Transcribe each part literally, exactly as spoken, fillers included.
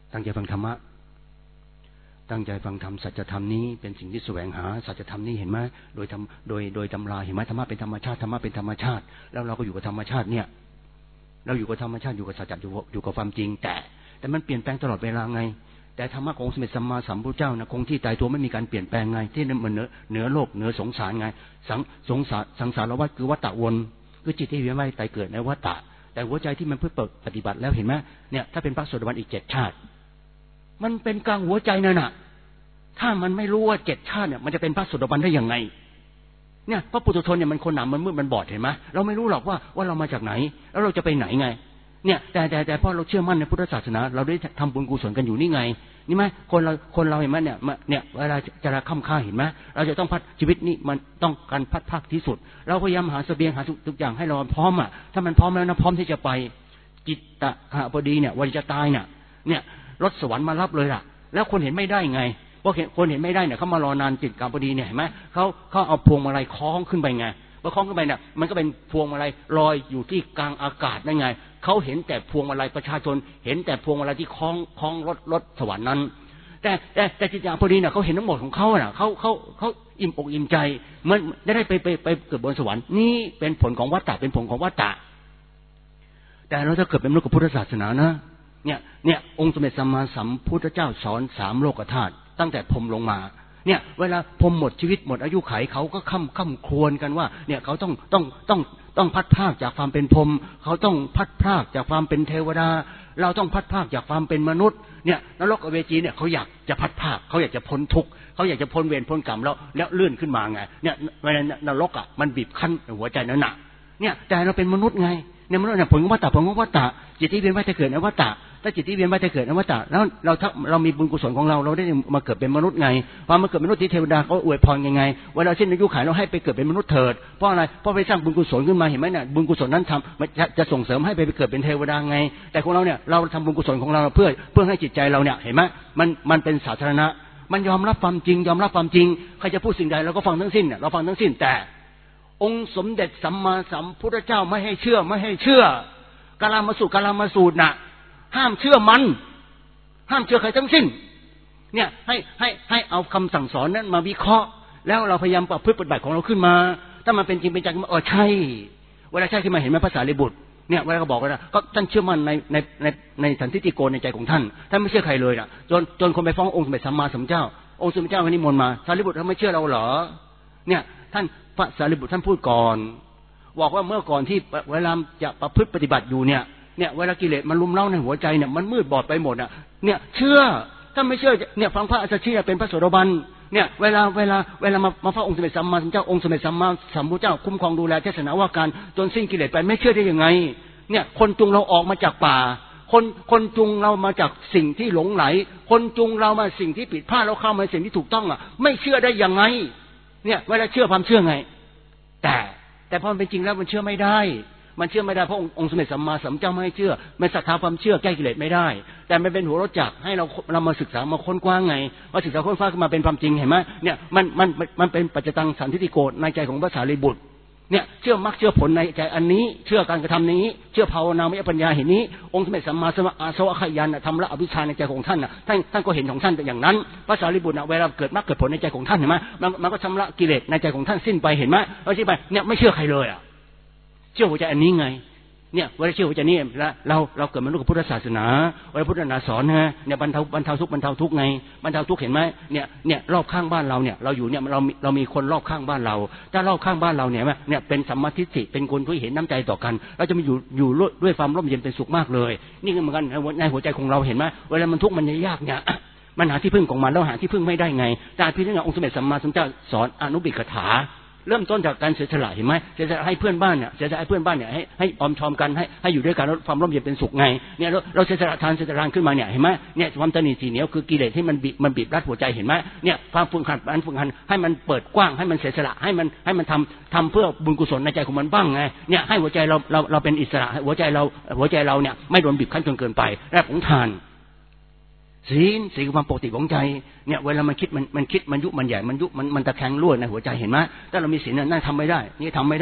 ตั้งใจฟังธรรมะตั้งใจฟังธรรมสัจธรรมนี้เป็นสิ่งที่แสวงหาสัจธรรมนี้เห็นไหมโดยทำโดยโดยตำราเห็นไหมธรรมะเป็นธรรมชาติธรรมะเป็นธรรมชาติแล้วเราก็อยู่กับธรรมชาติเนี่ยเราอยู่กับธรรมชาติอยู่กับสัจจะอยู่อยู่กับความจริงแต่แต่มันเปลี่ยนแปลงตลอดเวลาไงแต่ธรรมะของสมเด็จสัมมาสัมพุทธเจ้านะคงที่ตายตัวไม่มีการเปลี่ยนแปลงไงที่มันเหนือเหนือโลกเหนือสงสารไงสังสงสารสังสารวัฏคือวัฏฏะวนคือจิตที่เวียนว่ายตายเกิดในวัฏฏะแต่หัวใจที่มันเพื่อปฏิบัติแล้วเห็นไหมเนี่ยถ้าเป็นพระโสดาบันอีกเจ็ดชาติมันเป็นกลางหัวใจนั่นน่ะถ้ามันไม่รู้ว่าเจ็ดชาติเนี่ยมันจะเป็นพระโสดาบันได้ยังไงเนี่ยพระปุถุชนเนี่ยมันคนหนามันมืดมันบอดเห็นไหมเราไม่รู้หรอกว่าว่าเรามาจากไหนแล้วเราจะไปไหนไงเนี่ยแต่แต่แต่พอเราเชื่อมั่นในพุทธศาสนาเราได้ทำบุญกุศลกันอยู่นี่ไงนี่ไหมคนเราคนเราเห็นไหมเนี่ยเนี่ยเวลาจะราค่ำค่าเห็นไหมเราจะต้องพัดชีวิตนี้มันต้องการพัดภาคที่สุดเราพยายามหาเสบียงหาทุกอย่างให้เราพร้อมอ่ะถ้ามันพร้อมแล้วนะพร้อมที่จะไปจิตตะหะพอดีเนี่ยวันจะตายเนี่ยเนี่ยรถสวรรค์มารับเลยล่ะแล้วคนเห็นไม่ได้ไงเพราะคนเห็นไม่ได้เนี่ยเขามารอนานจิตกรรมพอดีเนี่ยเห็นไหมเขาเขาเอาพวงมาลัยคล้องขึ้นไปไงพอคล้องขึ้นไปเนี่ยมันก็เป็นพวงมาลัยลอยอยู่ที่กลางอากาศนั่นไงเขาเห็นแต่พวงมาลัยประชาชนเห็นแต่พวงมาลัยที่คล้องคล้องรถรถสวรรค์นั้นแต่แต่แต่จิตอย่างพอดีเนี่ยเขาเห็นทั้งหมดของเขาน่ะเขาเขาเขาอิ่มอกอิ่มใจเหมือนจะได้ไปไปไปเกิดบนสวรรค์นี่เป็นผลของวัฏฏะเป็นผลของวัฏฏะแต่เราจะเกิดเป็นมนุษย์กับพุทธศาสนานะเนี่ยเนี่ยองค์สมเด็จสัมมาสัมพุทธเจ้าสอนสามโลกธาตุตั้งแต่พรหมลงมาเนี่ยเวลาพรหมหมดชีวิตหมดอายุขัยเขาก็ค่ำค่ำครวญกันว่าเนี่ยเขาต้องต้องต้องต้องพัดพรากจากความเป็นพรหมเขาต้องพัดพรากจากความเป็นเทวดาเราต้องพัดพรากจากความเป็นมนุษย์เนี่ยนรกอเวจีเนี่ยเขาอยากจะพัดพรากเขาอยากจะพ้นทุกข์เขาอยากจะพ้นเวรพ้นกรรมแล้วแล้วเลื่อนขึ้นมาไงเนี่ยเวลานรกอ่ะมันบีบคั้นหัวใจนั่นน่ะเนี่ยแต่เราเป็นมนุษย์ไงในมนุษย์เนี่ยผลของวัฏฏะผลของวัฏฏะจิตที่เวียนว่ายตายเกิดในวัฏฏะถ้าจิตที่เวียนว่ายตายเกิดในวัฏฏะแล้วเราถ้าเรามีบุญกุศลของเราเราได้มาเกิดเป็นมนุษย์ไงพอมาเกิดเป็นมนุษย์ที่เทวดาเขาอวยพรยังไงเวลาสิ้นอายุขัยเราให้ไปเกิดเป็นมนุษย์เถิดเพราะอะไรเพราะไปสร้างบุญกุศลขึ้นมาเห็นไหมเนี่ยบุญกุศลนั้นทำมันจะจะส่งเสริมให้ไปเกิดเป็นเทวดาไงแต่ของเราเนี่ยเราทำบุญกุศลของเราเพื่อเพื่อให้จิตใจเราเนี่ยเห็นไหมมันมันเป็นสาธารณะมันยอมรับความจริงยอมรับความจริงใครจะพูดสิ่งใดเราก็ฟังทั้งสิ้นเนี่ยเราฟังทั้งสิ้นแต่องค์สมเด็จสัมมาสัมพุทธเจ้าไม่ให้เชื่อไม่ให้เชื่อกาลามสูตรกาลามสูตรน่ะห้ามเชื่อมันห้ามเชื่อใครทั้งสิ้นเนี่ยให้ให้ให้เอาคำสั่งสอนนั้นมาวิเคราะห์แล้วเราพยายามปรับพฤติปฏิบัติของเราขึ้นมาถ้ามันเป็นจริงเป็นจังเออใช่เวลาใช่ขึ้นมาเห็นไหมภาษาลิบุตรเนี่ยเวลาเขาบอกกันนะก็ท่านเชื่อมั่นในในในในสันทิฏฐิโกในใจของท่านท่านไม่เชื่อใครเลยน่ะจนจนคนไปฟ้ององค์สมเด็จสัมมาสัมพุทธเจ้าองค์สมเด็จเจ้าคนนี้มนต์มาสารีบุตรท่านไม่เชื่อเราเหรอเนี่ยท่านพระสารีบุตรท่านพูดก่อนบอกว่าเมื่อก่อนที่เวลาจะประพฤติปฏิบัติอยู่เนี่ยเนี่ยเวลากิเลสมันลุมเล้าในหัวใจเนี่ยมันมืดบอดไปหมดอ่ะเนี่ยเชื่อถ้าไม่เชื่อเนี่ยฟังพระอัสสชิเป็นพระโสดาบันเนี่ยเวลาเวลาเวลามามาพระองค์สมเด็จสัมมาสัมพุทธเจ้าองค์สมเด็จสัมมาสัมพุทธเจ้าคุ้มครองดูแลเทศนาว่าการจนสิ้นกิเลสไปไม่เชื่อได้ยังไงเนี่ยคนจุงเราออกมาจากป่าคนคนจุงเรามาจากสิ่งที่หลงไหลคนจุงเรามาสิ่งที่ผิดพลาดเราเข้ามาสิ่งที่ถูกต้องอ่ะไม่เชื่อได้ยังไงเนี่ยเวลาเชื่อความเชื่อไงแต่แต่พอมันเป็นจริงแล้วมันเชื่อไม่ได้มันเชื่อไม่ได้เพราะองค์สมเด็จสัมมาสัมพุทธเจ้าไม่ให้เชื่อไม่ศรัทธาความเชื่อแก้กิเลสไม่ได้แต่มันเป็นหัวรถจักรให้เราเรามาศึกษามาค้นคว้าไงว่าศึกษาค้นคว้าขึ้นมาเป็นความจริงเห็นไหมเนี่ยมันมันมันเป็นปัจจตังสันทิฏฐิโกในใจของพระสารีบุตรเนี่ยเชื่อมรรคเชื่อผลในใจอันนี้เชื่อการกระทำนี้เชื่อภาวนามยปัญญาเห็นนี้องค์สมเด็จสัมมาสัมพุทธอาสวะขยันทำละอวิชชาในใจของท่านน่ะท่านท่านก็เห็นของท่านแต่อย่างนั้นพระสารีบุตรน่ะเวลาเกิดมรรคเกิดผลในใจของท่านเห็นไหมมันมันก็ชำระกิเลสในใจของท่านสิ้นไปเห็นไหมเอาที่ไปเนี่ยไม่เชื่อใครเลยอ่ะเชื่อหัวใจอันนี้ไงเนี่ยเวลาเชื่อหัวใจนี้แล้วเราเราเกิดมาลูกกับพุทธศาสนาเวลาพุทธศาสนาสอนฮะเนี่ยบรรเทาบรรเทาทุกข์บรรเทาทุกข์ไงบรรเทาทุกข์เห็นไหมเนี่ยเนี่ยรอบข้างบ้านเราเนี่ยเราอยู่เนี่ยเราเรามีคนรอบข้างบ้านเราถ้ารอบข้างบ้านเราเนี่ยเนี่ยเป็นสัมมาทิฏฐิเป็นคนที่เห็นน้ำใจต่อกันเราจะมีอยู่อยู่ด้วยความร่มเย็นเป็นสุขมากเลยนี่ก็เหมือนกันในหัวใจของเราเห็นไหมเวลามันทุกข์มันยากเนี่ยมันหาที่พึ่งของมันแล้วหาที่พึ่งไม่ได้ไงแต่พี่นึกว่าองค์สมเด็จสัมมาสัมพุทธเจ้าสอนอนุบิกถาเริ่มต้นจากการเสียสละเห็นไหมเสียสละให้เพื่อนบ้านเนี่ยเสียสละให้เพื่อนบ้านเนี่ยให้ให้ออมชอมกันให้ให้อยู่ด้วยกันแล้วความร่มเย็นเป็นสุขไงเนี่ยเราเราเสียสละทานเสียสละขึ้นมาเนี่ยเห็นไหมเนี่ยความตนีสีเหนียวคือกิเลสที่มันบีบมันบีบรัดหัวใจเห็นไหมเนี่ยความฝึกหัดอันฝึกหัดให้มันเปิดกว้างให้มันเสียสละให้มันให้มันทำทำเพื่อบุญกุศลในใจของมันบ้างไงเนี่ยให้หัวใจเราเราเราเป็นอิสระหัวใจเราหัวใจเราเนี่ยไม่โดนบีบคั้นจนเกินไปแรกของทานศีลศีลคือความปกติของใจเนี่ยเวลามันคิดมันมันคิดมันยุมันใหญ่มันยุมันมันตะแคงรั่วในหัวใจเห็นไหมถ้าเรามีศีลนั่นทำไม่ได้นี่ทำไม่ได้ท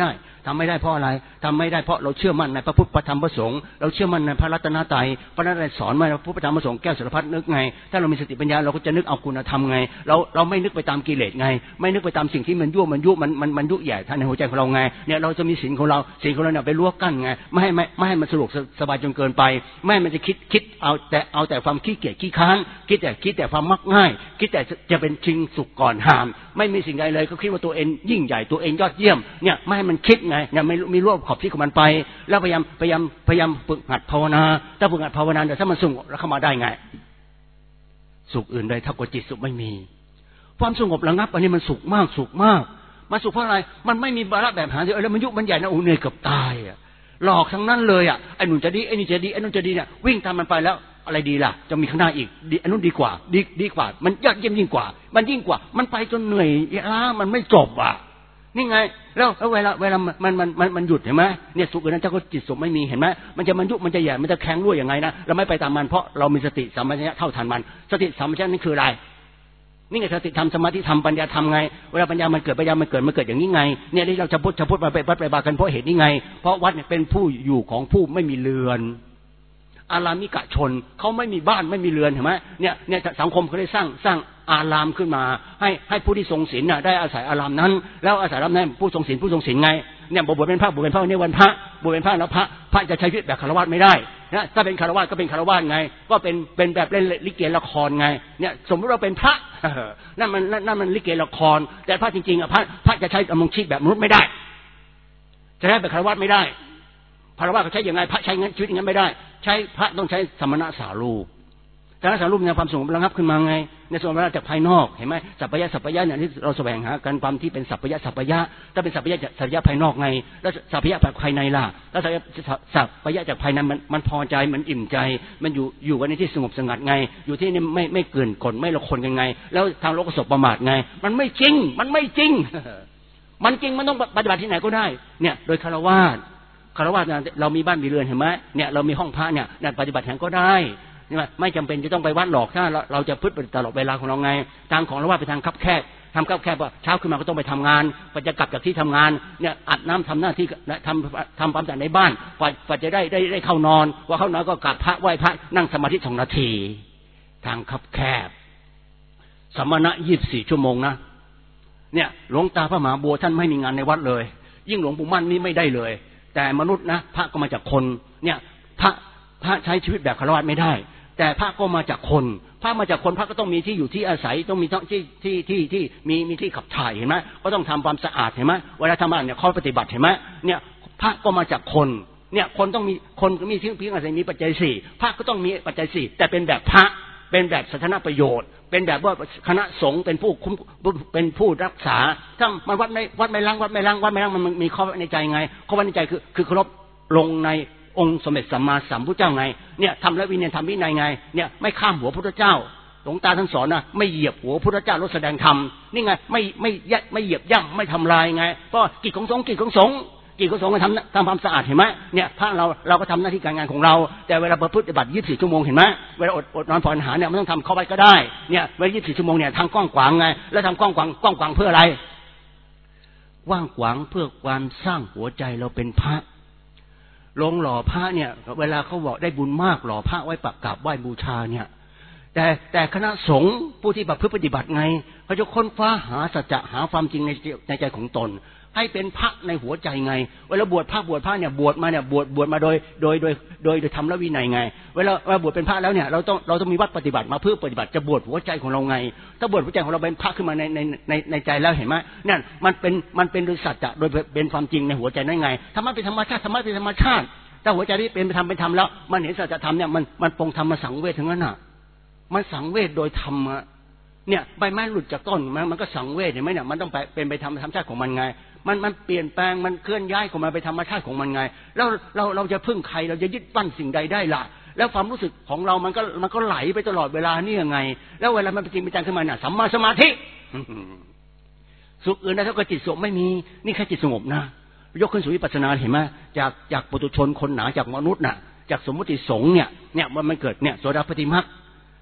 ทำไม่ได้เพราะอะไรทำไม่ได้เพราะเราเชื่อมั่นในพระพุทธพระธรรมพระสงฆ์เราเชื่อมั่นในพระรัตนตรัยพระรัตนตรัยสอนมาพระพุทธพระธรรมพระสงฆ์แก้วสารพัดนึกไงถ้าเรามีสติปัญญาเราก็จะนึกเอาคุณธรรมไงเราเราไม่นึกไปตามกิเลสไงไม่นึกไปตามสิ่งที่มันยั่วมันยุมันมันมันยุแย่ท่านในหัวใจของเราไงเนี่ยเราจะมีศีลของเราศีลของเราเนี่ยไปลวกกั้นไงไม่ให้ไม่ไม่ให้มันสะดวกสบายจนเกินไปไม่ให้มันจะคิดคิดเอาแต่เอาแต่ความขี้เกียจขี้ค้านคิดแต่คิดแต่ความมักง่ายคิดแต่จะเป็นชิงสุขก่อนหามไม่มีสิ่งใดเลยก็คิดว่าตัวเองยิ่งใหญ่ตัวเองยอดเยี่ยมเนี่ยไม่ให้มันคิดไงเนี่ยไม่มีรวบขอบที่ของมันไปแล้วพยายามพยายามพยายามฝึกหัดภาวนาถ้าฝึกหัดภาวนาเดี๋ยวถ้ามันสงบแล้วเข้ามาได้ไงสุขอื่นใดเท่ากับจิตสุขไม่มีความสงบระงับอันนี้มันสุขมากสุขมากมันสุขเพราะอะไรมันไม่มีบาระแบบหาเดียวแล้วมันยุบมันใหญ่นะโอ้เหนื่อยเกือบตายอ่ะหลอกทั้งนั้นเลยอ่ะไอ้หนุ่มจะดีไอ้นี่จะดีไอ้นู่นจะดีเนี่ยวิ่งตามมันไปแล้วอะไรดีล่ะจะมีข้างหน้าอีกดีไอ้นู่นดีกว่าดีดีกว่ามันยอดเยี่ยมยิ่งกว่ามันยิ่งกว่ามันไปจนเหนื่อยล้ามันไม่จบอ่ะนี่ไงแล้วแล้วเวลาเวลามันมันมันมันหยุดเห็นไหมเนี่ยสุขอื่นนั้นเจ้าก็จิตสุขไม่มีเห็นไหมมันจะมันยุบมันจะใหญ่มันจะแข็งรั่วยังไงนะเราไม่ไปตามมันเพราะเรามีสติสัมปชัญญะเท่าทันมันสติสัมปชัญญะนี่คืออะไรนี่ไงสติธรรมสมาธิธรรมปัญญาธรรมไงเวลาปัญญามันเกิดปัญญามันเกิดมันเกิดอย่างนี้ไงเนี่ยที่เราจะพูดจะพูดมาไปวัดไปบากันเพราะเหตุนี้ไงเพราะวัดเนี่ยเป็นผู้อยู่ของผู้ไม่มีเรือนอารามิกะชนเขาไม่มีบ้านไม่มีเรือนเห็นไหมเนี่ยเนี่ยสังคมเขาได้สร้างสร้างอารามขึ้นมาให้ให้ผู้ที่ทรงศีลน่ะได้อาศัยอารามนั้นแล้วอาศัยอารามนั้นผู้ทรงศีลผู้ทรงศีลไงเนี่ยบวชเป็นพระบวชเป็นพระในวันพระบวชเป็นพระแล้วพระพระจะใช้ชีวิตแบบฆราวาสไม่ได้นะถ้าเป็นฆราวาสก็เป็นฆราวาสไงก็เป็นเป็นแบบเล่นลิเกละครไงเนี่ยสมมติเราเป็นพระนั่นมันนั่นมันลิเกละครแต่พระจริงๆอ่ะพระพระจะใช้ดำรงชีพแบบมนุษย์ไม่ได้จะได้แบบฆราวาสไม่ได้ฆราวาสเขาใช้ยังไงพระใช้งั้นชีวิตอย่างนั้นไม่ได้ใช้พระต้องใช้สมณะสารูปสมณะสารูปเนี่ยความสงบระงับขึ้นมาไงในส่วนระงับจากภายนอกเห็นไหมสัพพยะสัพพยะเนี่ยที่เราแสวงหากันความที่เป็นสัพพยะสัพพยะถ้าเป็นสัพพยะจากสัพพยะภายนอกไงแล้วสัพพยะจากภายในล่ะแล้วสัพพยะสัพพยะจากภายในมันมันพอใจมันอิ่มใจมันอยู่อยู่กันในที่สงบสงัดไงอยู่ที่นี่ไม่ไม่เกินกลไม่ละคนกันไงแล้วทางโลกก็สบประมาทไงมันไม่จริงมันไม่จริงมันจริงมันต้องปฏิบัติที่ไหนก็ได้เนี่ยโดยฆราวาสฆราวาสเรามีบ้านมีเรือนเห็นไหมเนี่ยเรามีห้องพระเนี่ยเนี่ยปฏิบัติแห่งก็ได้ไม่จำเป็นจะต้องไปวัดหลอกถ้าเราจะพึ่งตลอดเวลาของเราไงทางของเราว่าไปทางคับแคบทำคับแคบว่าเช้าขึ้นมาก็ต้องไปทำงานพอจะกลับจากที่ทำงานเนี่ยอัดน้ำทำหน้าที่ทำทำความสะอาดในบ้านพอพอจะได้ได้ได้เข้านอนว่าเข้านอนก็กราบพระไหว้พระนั่งสมาธิสองนาทีทางคับแคบสมณะยี่สิบสี่ชั่วโมงนะเนี่ยหลวงตาพระมหาบัวท่านไม่มีงานในวัดเลยยิ่งหลวงปู่มั่นนี่ไม่ได้เลยแต่มนุษย์นะพระก็มาจากคนเนี่ยพระพระใช้ชีวิตแบบฆราวาสไม่ได้แต่พระก็มาจากคนพระมาจากคนพระก็ต้องมีที่อยู่ที่อาศัยต้องมีที่ที่ที่ที่มีมีที่ขับถ่ายเห็นไหมก็ต้องทำความสะอาดเห็นไหมเวลาทำงานเนี่ยข้อปฏิบัติเห็นไหมเนี่ยพระก็มาจากคนเนี่ยคนต้องมีคนก็มีที่พิงอาศัยมีปัจจัยสี่พระก็ต้องมีปัจจัยสี่แต่เป็นแบบพระเป็นแบบสาธารณประโยชน์เป็นแบบว่าคณะสงฆ์เป็นผู้คุ้มเป็นผู้รักษาถ้ามันวัดไม่วัดไม่ล้างวัดไม่ล้างวัดไม่ล้างมันมีข้อในใจไงข้อในใจคือคือเคารพลงในองค์สมเด็จสัมมาสัมพุทธเจ้าไงเนี่ยทำและวินัยทำวินัยไงเนี่ยไม่ข้ามหัวพุทธเจ้าหลวงตาท่านสอนนะไม่เหยียบหัวพุทธเจ้าลดแสดงธรรมนี่ไงไม่ไม่ยัดไม่เหยียบย่ำไม่ทำลายไงเพราะกิจของสงฆ์กิจของสงฆ์กิจของสงฆ์ทำทำความสะอาดเห็นไหมเนี่ยพระเราเราก็ทำหน้าที่การงานของเราแต่เวลาประพฤติปฏิบัติยี่สิบสี่ชั่วโมงเห็นไหมเวลาอดอดนอนผ่อนอาหารเนี่ยมันต้องทำเข้าไปก็ได้เนี่ยเวลายี่สิบสี่ชั่วโมงเนี่ยทางกว้างขวางไงแล้วทำกว้างขวางกว้างขวางเพื่ออะไรกว้างขวางเพื่อความสร้างหัวใจเราเป็นพระลงหล่อพระเนี่ยเวลาเขาบอกได้บุญมากหล่อพระไว้ปักกราบไหว้บูชาเนี่ยแต่แต่คณะสงฆ์ผู้ที่ประพฤติปฏิบัติไงเขาจะค้นคว้าหาสัจจะหาความจริงในในใจของตนให้เป็นพระในหัวใจไงเวลาบวชพระบวชพระเนี่ยบวชมาเนี่ยบวชบวชมาโดยโดยโดยโดยโดยธรรมและวินัยไงเวลาเวลาบวชเป็นพระแล้วเนี่ยเราต้องเราต้องมีวัดปฏิบัติมาเพื่อปฏิบัติจะบวชหัวใจของเราไงถ้าบวชหัวใจของเราเป็นพระขึ้นมาในในในในใจแล้วเห็นไหมนั่นมันเป็นมันเป็นโดยสัจจะโดยเป็นความจริงในหัวใจนั่นไงธรรมะเป็นธรรมชาติธรรมะเป็นธรรมชาติถ้าหัวใจที่เป็นธรรมเป็นธรรมแล้วมันเห็นสัจธรรมเนี่ยมันมันปรงธรรมมาสังเวชทั้งนั้นอ่ะมันสังเวชโดยธรรมะเนี่ยใบไม้หลุดจากต้นมันมันก็สังเวชเห็นไหมเนี่ยมันต้องไปเป็นไปธรรมธรรมชาติของมันไงมันมันเปลี่ยนแปลงมันเคลื่อนย้ายของมันไปธรรมชาติของมันไงแล้วเราเราจะพึ่งใครเราจะยึดปั้นสิ่งใดได้ล่ะแล้วความรู้สึกของเรามันก็มันก็ไหลไปตลอดเวลานี่ยังไงแล้วเวลามันเป็นจริงเป็นจังขึ้นมาเนี่ยสัมมาสมาธิสุขอื่นใดเท่ากับจิตสงบไม่มีนี่แค่จิตสงบนะยกขึ้นสู่วิปัสสนาเห็นไหมจากจากปุถุชนคนหนาจากมนุษย์น่ะจากสมมติสงฆ์เนี่ยเนี่ยมันมันเกิดเนี่ยโสดาปัตติมรรคโ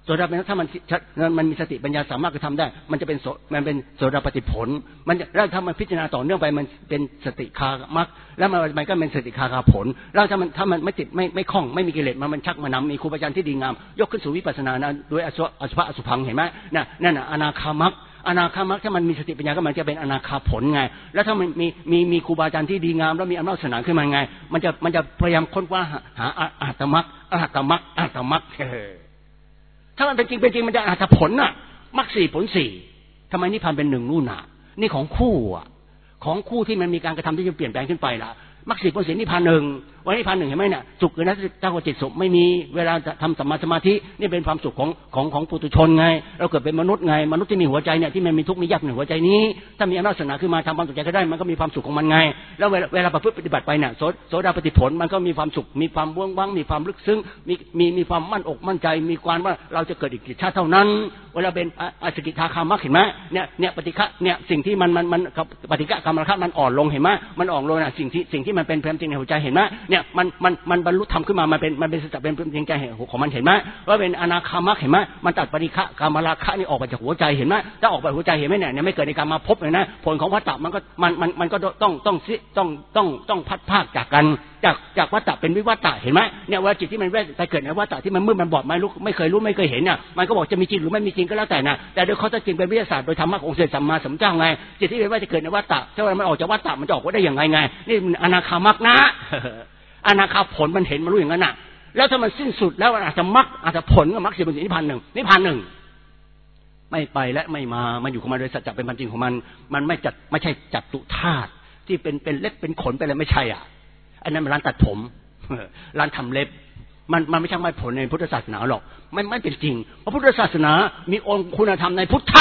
โสดาเป็นถ้ามันมันมีสติปัญญาสามารถกระทำได้มันจะเป็นมันเป็นโสดาปฏิผลมันแล้วถ้ามันพิจารณาต่อเนื่องไปมันเป็นสติคามรรคแล้วมันมันก็เป็นสติคาคาผลแล้วถ้ามันถ้ามันไม่ติดไม่ไม่คล่องไม่มีกิเลสมันมันชักมานำมีครูบาอาจารย์ที่ดีงามยกขึ้นสู่วิปัสสนานะโดยอสุอสุภะอสุภังเห็นไหมน่ะนั่นน่ะอนาคามรรคอนาคามรรคถ้ามันมีสติปัญญาก็มันจะเป็นอนาคาผลไงแล้วถ้ามันมีมีมีครูบาอาจารย์ที่ดีงามแล้วมีอำนาจศาสนาขึ้นมาไงมันจะมันจะพยายามค้นคว้าหาอาตมรรคอาตมรรคอาตมรรคถ้ามันเป็นจริงเป็นจริงมันจะอาตผลน่ะมรรคสี่ผลสี่ทำไมนิพพานเป็นหนึ่งนู่นน่ะนี่ของคู่อ่ะของคู่ที่มันมีการกระทำที่จะเปลี่ยนแปลงขึ้นไปล่ะมรรคสี่ผลสี่นิพพานหนึ่งวันนิพพานหนึ่งเห็นไหมเนี่ยสุขเกินนั้นเจ้าจิตสุขไม่มีเวลาทำสัมมาสมาธินี่เป็นความสุขของของของปุถุชนไงเราเกิดเป็นมนุษย์ไงมนุษย์ที่มีหัวใจเนี่ยที่มันมีทุกข์มียากในหัวใจนี้ถ้ามีอำนาจศาสนาขึ้นมาทำความสุขใจก็ได้มันก็มีความสุขของมันไงแล้วเวลาเวลาประพฤติปฏิบัติไปเนี่ยโสดาปฏิผลมันก็มีความสุขมีความว่างว่างมีความลึกซึ้งมีมีมีความมั่นอกมั่นใจมีความว่าเราจะเกิดอีกกี่ชาติเท่านั้นเวลาเป็นอสกิทาคามรรคเห็นไหมเนี่ยเนี่ยปฏิฆะเนี่ยสิ่งที่มันมันมันปฏิฆะกรรมราคะมันอ่อนลงเห็นไหมมันอ่อนลงน่ะสิ่งที่สิ่งที่มันเป็นความจริงในหัวใจเห็นไหมเนี่ยมันมันมันบรรลุธรรมขึ้นมามันเป็นมันเป็นสัจจะเป็นจริงใจของมันเห็นไหมว่าเป็นอนาคามรรคเห็นไหมมันตัดปฏิฆะกรรมราคะนี่ออกไปจากหัวใจเห็นไหมถ้าออกไปหัวใจเห็นไหมเนี่ยไม่เกิดในการมาพบเลยนะผลของวัฏฏะมันก็มันมันมันก็ต้องต้องต้องต้องต้องพัดภาคจากกันจากจากวัฏฏะเป็นวิวัฏฏะเห็นไหมเนี่ยว่าจิตที่มันไปเกิดในวัฏฏะที่มันมืดมันบอดไม่รู้ไม่เคยรู้ไม่เคยเห็นเนี่ยมันก็บอกจะมีจริงหรือไม่มีจริงก็แล้วแต่นะแต่โดยข้อเท็จจริงเป็นวิทยาศาสตร์โดยธรรมะของเสด็จสัมมาสัมพุทธเจ้าไงจิตที่เป็นว่าจะเกิดในวัฏฏะถ้ามันออกจากวัฏฏะมันจะออกได้อย่างไงไงนี่อนาคามรรคนะอนาคาผลมันเห็นมันรู้อย่างนั้นน่ะแล้วถ้ามันสิ้นสุดแล้วอาจจะมรรคอาจจะผลก็มรรคสี่ผลสี่นิพพานหนึ่งนิพพานหนึ่งไม่ไปและไม่มามันอยู่ของมันโดยสัจจะเป็นความจริงของมันมันไม่จัดไม่ใช่จัตุธาตุที่เป็นเป็นเล็บเป็นขนไปอะไรไม่ใช่อ่ะอันนั้นมันร้านตัดผมร้านทำเล็บมันมันไม่ใช่ไม่ผลในพุทธศาสนาหรอกไม่ไม่เป็นจริงเพราะพุทธศาสนามีองค์คุณธรรมในพุทธะ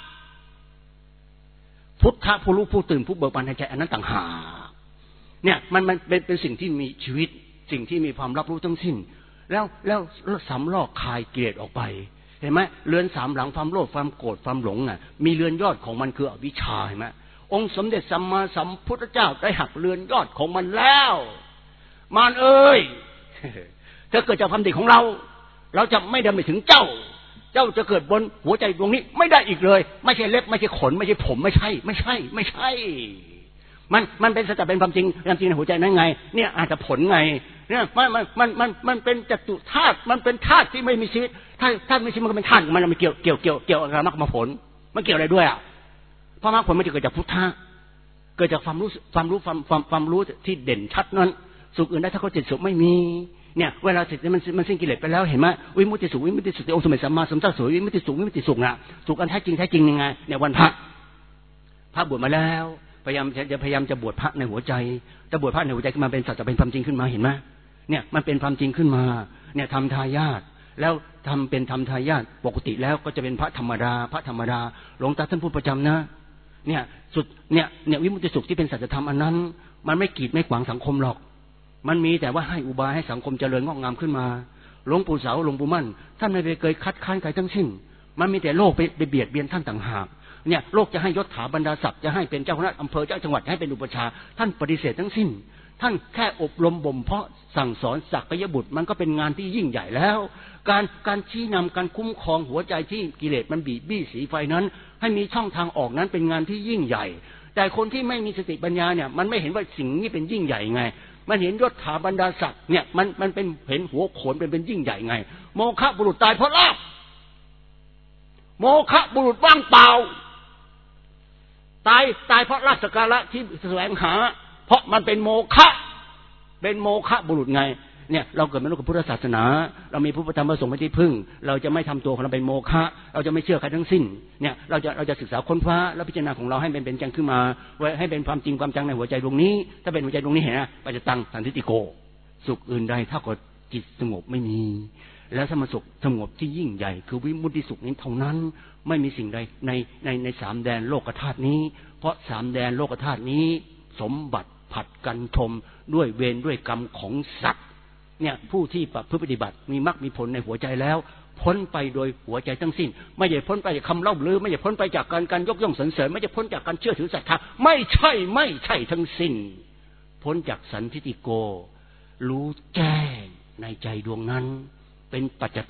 พุทธะผู้รู้ผู้ตื่นผู้เบิกบานในใจอันนั้นต่างหากเนี่ยมันมันเป็นเป็นสิ่งที่มีชีวิตสิ่งที่มีความรับรู้ทั้งสิ้นแล้วแล้วสำลอกคายกิเลสออกไปเห็นไหมเรือนสามหลังความโลภความโกรธความหลงน่ะมีเรือนยอดของมันคืออวิชชาเห็นไหมองค์สมเด็จสัมมาสัมพุทธเจ้าได้หักเรือนยอดของมันแล้วมารเอ้ยถ้าเกิดจากความดีของเราเราจะไม่ดำไปถึงเจ้าเจ้าจะเกิดบนหัวใจดวงนี้ไม่ได้อีกเลยไม่ใช่เล็บไม่ใช่ขนไม่ใช่ผมไม่ใช่ไม่ใช่ไม่ใช่มันมันเป็นสัจจะเป็นความจริงความจริงในหัวใจนั่นไงเนี่ยอาจจะผลไงเนี่ยมันมันมันมันมันเป็นจัตุธาตุมันเป็นธาตุที่ไม่มีชีวิตถ้าธาตุไม่ชีวิตมันก็เป็นธาตุมันไม่เกี่ยวเกี่ยวเกี่ยวเกี่ยวกับมรรคมาผลมันเกี่ยวอะไรด้วยอ่ะเพราะมรรคผลมันจะเกิดจากพุทธะเกิดจากความรู้ความรู้ความความความรู้ที่เด่นชัดนั้นสุขอื่นได้ถ้าเขาจิตสุขไม่มีเนี่ยเวลาจิตมันมันสิ้นกิเลสไปแล้วเห็นไหมวิมุตติสุขวิมุตติสุของค์สมเด็จสัมมาสัมพุทธเจ้าสวยวิมุตติสุขวิมุตติสุขน่ะสุขอันแท้จริงแท้จริงยังไงเนี่ยวันพระพระบวชมาแล้วพยายามจะพยายามจะบวชพระในหัวใจจะบวชพระในหัวใจขึ้นมาเป็นสัจจะเป็นความจริงขึ้นมาเห็นไหมเนี่ยมันเป็นความจริงขึ้นมาเนี่ยทำทายาทแล้วทำเป็นทำทายาทปกติแล้วก็จะเป็นพระธรรมดาพระธรรมดาหลวงตาท่านพูดประจำนะเนี่ยสุดเนี่ยเนี่ยวิมุตติสุขที่เป็นสัจธรรมอันนั้นมันไม่กีดไม่ขวางสังคมหรอกมันมีแต่ว่าให้อุบายให้สังคมเจริญงอกงามขึ้นมาหลวงปู่เสาหลวงปู่มั่นท่านไม่เคยคัดค้านใครทั้งสิ้นมันมีแต่โลกไปไปเบียดเบียนท่านต่างหากเนี่ยโลกจะให้ยศถาบรรดาศักดิ์จะให้เป็นเจ้าคณะอำเภอเจ้าจังหวัดให้เป็นอุปชาท่านปฏิเสธทั้งสิ้นท่านแค่อบรมบ่มเพาะสั่งสอนสักยบุตรมันก็เป็นงานที่ยิ่งใหญ่แล้วการการชี้นำการคุ้มครองหัวใจที่กิเลสมันบีบบี้สีไฟนั้นให้มีช่องทางออกนั้นเป็นงานที่ยิ่งใหญ่แต่คนที่ไม่มีสติปัญญาเนี่ยมันไม่เห็นว่าสิ่งนี้เป็นยิ่งใหญ่ไงมันเห็นยศถาบรรดาศักดิ์เนี่ยมันมันเป็นเห็นหัวโขนเป็นเป็นยิ่งใหญ่ไงโมฆะบุรุษตายเพราะลาภโมฆะบุรุษว่างเปล่าตายตายเพราะลาภสักการะที่แสวงหาเพราะมันเป็นโมฆะเป็นโมฆะบุรุษไงเนี่ยเราเกิดมาในพุทธศาสนาเรามีพระพุทธธรรมพระสงฆ์เป็นที่พึ่งเราจะไม่ทำตัวของเราเป็นโมฆะเราจะไม่เชื่อใครทั้งสิ้นเนี่ยเราจะเราจะศึกษาค้นคว้าแล้วพิจารณาของเราให้เป็นเป็นจังขึ้นมาไว้ให้เป็นความจริงความจังในหัวใจดวงนี้ถ้าเป็นหัวใจดวงนี้เห็นนะปัจจตังสันติโกสุขอื่นใดเท่ากับจิตสงบไม่มีแล้วถ้ามันสุขสงบที่ยิ่งใหญ่คือวิมุตติสุขนี้เท่านั้นไม่มีสิ่งใดในในในสามแดนโลกธาตุนี้เพราะสามแดนโลกธาตุนี้สมบัติผัดกันชมด้วยเวรด้วยกรรมของสัตว์เนี่ยผู้ที่ปฏิบัติมีมรรคมีผลในหัวใจแล้วพ้นไปโดยหัวใจทั้งสิ้นไม่ใช่พ้นไปจากคำเล่าลือไม่ใช่พ้นไปจากการการยกย่องสรรเสริญไม่ใช่พ้นจากการเชื่อถือศรัทธาไม่ใช่ไม่ใช่ทั้งสิ้นพ้นจากสันทิฏฐิโกรู้แจ้งในใจดวงนั้นเป็นปัจจตัง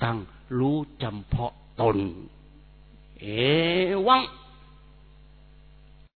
รู้จำเพาะตนเอวัง